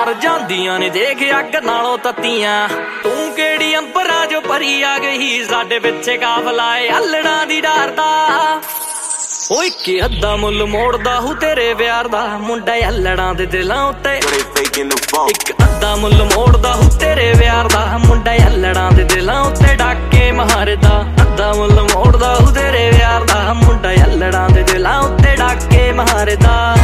ਮਰ ਜਾਂਦੀਆਂ ਨੇ ਦੇਖ ਅੱਗ ਨਾਲੋਂ ਤੱਤੀਆਂ। ਤੂੰ ਕਿਹੜੀ ਅੰਬਰਾਂ ਜੋ ਪਰੀ ਆ ਗਈ, ਸਾਡੇ ਪਿੱਛੇ ਕਾਫਲਾ ਏ ਅਲੜਾਂ ਦੀ ਡਰਦਾ। ਓ ਇੱਕ ਅੱਧਾ ਮੁੱਲ ਮੋੜਦਾ ਹੂ ਤੇਰੇ ਪਿਆਰ ਦਾ, ਮੁੰਡਾ ਅਲੜਾਂ ਦੇ ਦਿਲਾਂ ਉੱਤੇ। ਇੱਕ ਅੱਧਾ ਮੁੱਲ ਮੋੜਦਾ ਹੂ ਤੇਰੇ ਪਿਆਰ ਦਾ, ਮੁੰਡਾ ਅਲੜਾਂ ਦੇ ਦਿਲਾਂ ਉੱਤੇ ਡਾਕੇ ਮਾਰਦਾ। ਅੱਧਾ ਮੁੱਲ ਮੋੜਦਾ ਹੂ ਤੇਰੇ ਪਿਆਰ ਦਾ, ਮੁੰਡਾ ਅਲੜਾਂ ਦੇ ਦਿਲਾਂ ਉੱਤੇ ਡਾਕੇ ਮਾਰਦਾ।